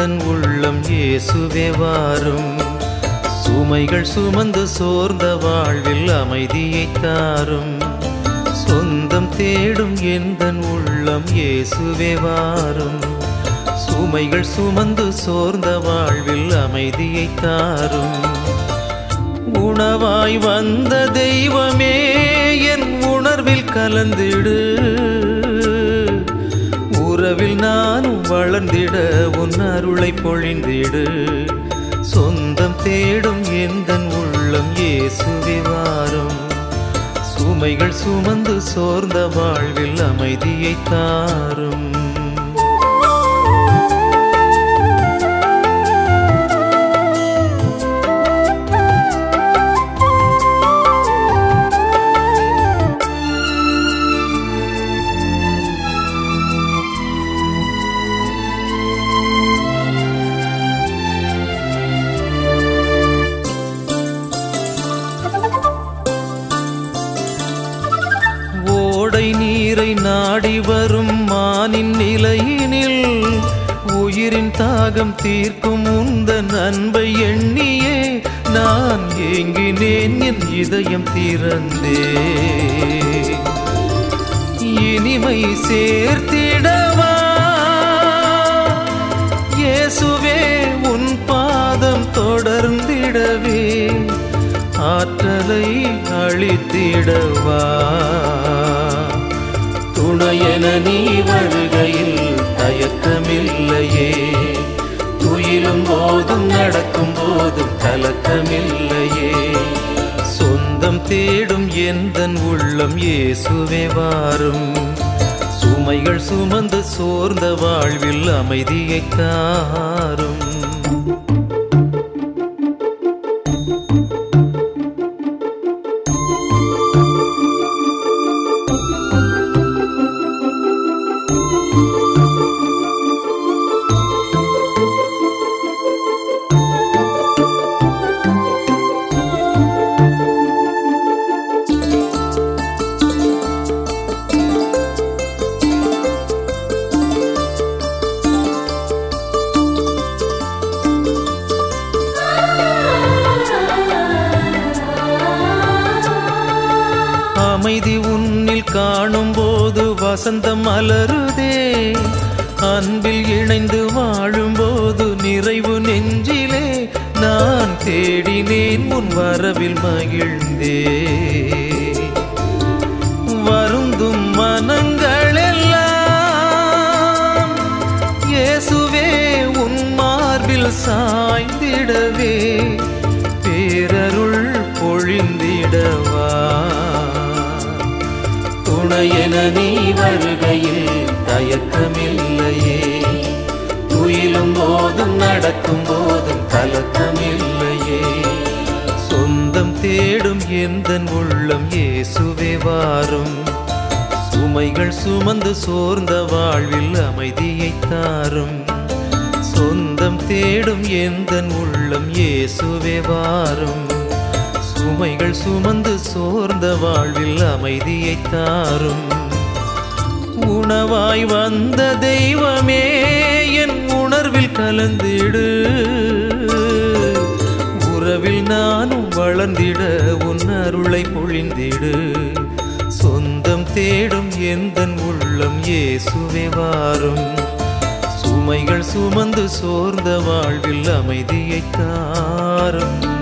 எந்தன் உள்ளம் இயேசுவே வாரும். சுமைகள் சுமந்து சோர்ந்த வாழ்வில் அமைதியை தாரும். சொந்தம் தேடும் எந்தன் உள்ளம் இயேசுவே வாரும். சுமைகள் சுமந்து சோர்ந்த வாழ்வில் அமைதியை தாரும். உணவாய் வந்த தெய்வமே என் உணர்வில் கலந்திடு. உறவில் நானும் வளர்ந்திட உன் அருளை பொழிந்திடு. சொந்தம் தேடும் எந்தன் உள்ளம் இயேசுவே வாரும். சுமைகள் சுமந்து சோர்ந்த வாழ்வில் அமைதியை தாரும். நீரை நாடி வரும் மானின் நிலையினில் உயிரின் தாகம் தீர்க்கும் உந்தன் அன்பை எண்ணியே நான் ஏங்கினேன். என் இதயம் திறந்தே இனிமை சேர்த்திடவா இயேசுவே உன் பாதம் தொடர்ந்திடவே ஆற்றலை அளித்திடவா. துணையென நீ வருகையில் தயக்கமில்லையே. துயிலும் போதும் நடக்கும் போதும் கலக்கமில்லையே. சொந்தம் தேடும் எந்தன் உள்ளம் இயேசுவே வாரும். சுமைகள் சுமந்து சோர்ந்த வாழ்வில் அமைதியை தாரும். அமைதி உன்னில் காணும் போது வசந்தம் மலருதே. அன்பில் இணைந்து வாழும் போது நிறைவு நெஞ்சிலே. நான் தேடினேன் உன் வரவில் மகிழ்ந்தே. வருந்தும் மனங்களெல்லாம் இயேசுவே உன் மார்பில் சாய்ந்திடவே பேரருள் பொழிந்திடவா. துணையென நீ வருகையில் தயக்கமில்லையே. துயிலும் போதும் நடக்கும் போதும் கலக்கமில்லையே. சொந்தம் தேடும் எந்தன் உள்ளம் இயேசுவே வாரும். சுமைகள் சுமந்து சோர்ந்த வாழ்வில் அமைதியை தாரும். சொந்தம் தேடும் எந்தன் உள்ளம் இயேசுவே வாரும். சுமைகள் சுமந்து சோர்ந்த வாழ்வில் அமைதியை தாரும். உணவாய் வந்த தெய்வமே என் உணர்வில் கலந்திடு. உறவில் நானும் வளர்ந்திட உன் அருளை பொழிந்திடு. சொந்தம் தேடும் எந்தன் உள்ளம் இயேசுவே வாரும். சுமைகள் சுமந்து சோர்ந்த வாழ்வில் அமைதியை தாரும்.